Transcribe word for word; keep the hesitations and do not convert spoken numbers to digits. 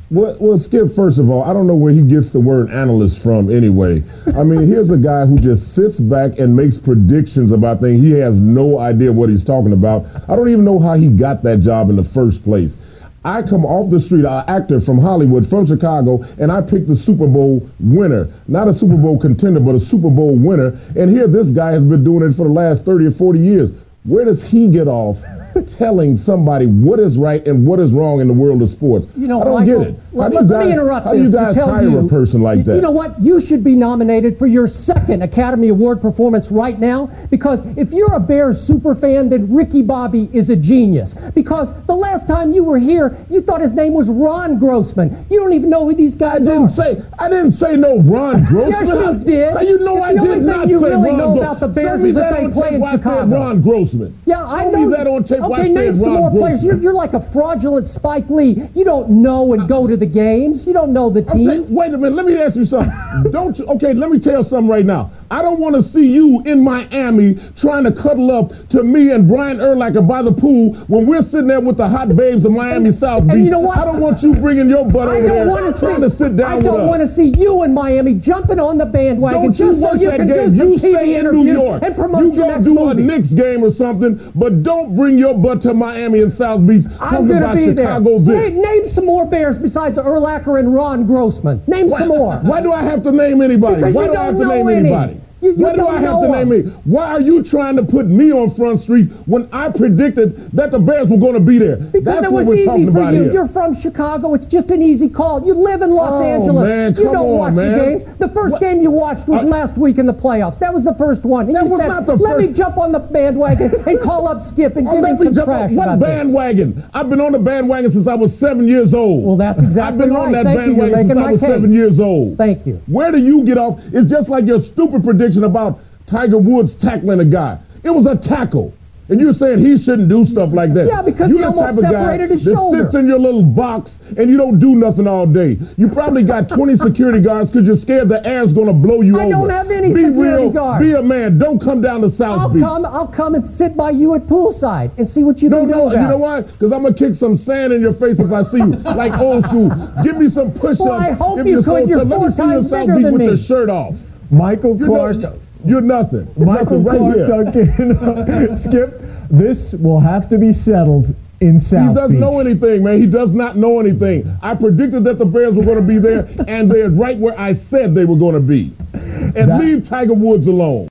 Well, well, Skip, first of all, I don't know where he gets the word analyst from anyway. I mean, here's a guy who just sits back and makes predictions about things. He has no idea what he's talking about. I don't even know how he got that job in the first place. I come off the street, an actor from Hollywood, from Chicago, and I pick the Super Bowl winner. Not a Super Bowl contender, but a Super Bowl winner. And here this guy has been doing it for the last thirty or forty years. Where does he get off telling somebody what is right and what is wrong in the world of sports? You know, I don't Michael, get it. Let, how do you let guys, me interrupt how do you this guys to tell hire you, a person like that? You know what? You should be nominated for your second Academy Award performance right now, because if you're a Bears super fan, then Ricky Bobby is a genius. Because the last time you were here, you thought his name was Ron Grossman. You don't even know who these guys I didn't are. say I didn't say no Ron Grossman. Yes, you did. How you know the I did only not thing you say really Ron know Grossman. about the Bears Show me is that that they on play tape in why I said Chicago. Ron Grossman. Yeah, I Show know. me that on tape why I Okay, said name some Ron more players. Grossman. You're, you're like a fraudulent Spike Lee. You don't know and go to the games. You don't know the team. Okay, wait a minute. Let me ask you something. Don't you? Okay, let me tell you something right now. I don't want to see you in Miami trying to cuddle up to me and Brian Urlacher by the pool when we're sitting there with the hot babes of Miami and, South and Beach. You know what? I don't want you bringing your butt I over don't there want to trying see, to sit down I with us. don't want to see you in Miami jumping on the bandwagon Don't just you so work you that can game. do some You T stay V in New interviews York. and promote you your go next do movie. a Knicks game or something, but don't bring your butt to Miami and South Beach I'm talking going to about be Chicago there. this. Name, name some more Bears besides Urlacher and Ron Grossman. Name Why, some more. Why do I have to name anybody? Because Why you do I have don't to know name any. anybody? You, you Why do don't I have know to name them. me? Why are you trying to put me on Front Street when I predicted that the Bears were going to be there? Because That's it what was we're easy talking for about you. here. You're from Chicago. It's just an easy call. You live in Los Oh, Angeles. man, you come don't on, watch man. the games. The first What? game you watched was I- last week in the playoffs. That was the first one. And That you was said, not the let first- me jump on the bandwagon and call up Skip and Oh, give let him me some jump trash on what about this. bandwagon? I've been on the bandwagon since I was seven years old. Well, that's exactly I've been right. on that Thank you. You're bandwagon making since my I was case. seven years old. Thank you. Where do you get off? It's just like your stupid prediction about Tiger Woods tackling a guy. It was a tackle. And you're saying he shouldn't do stuff like that. Yeah, because you're he the almost type of guy separated his that shoulder. sits in your little box and you don't do nothing all day. You probably got twenty security guards because you're scared the air's going to blow you I over. don't have any Be security real, guards. Be a man. Don't come down to South I'll Beach. come. I'll come and sit by you at poolside and see what you No, can no, do about you know it. why? Because I'm going to kick some sand in your face if I see you, like old school. Give me some push-ups. Well, I hope if you you're could. so You're tough. Let four me see you in times South bigger Beach than with me. your shirt off. Michael You Clark. know, you're nothing. Michael nothing right Clark here. Duncan. Skip, this will have to be settled in South He doesn't Beach. know anything, man. He does not know anything. I predicted that the Bears were going to be there, and they're right where I said they were going to be. And That- leave Tiger Woods alone.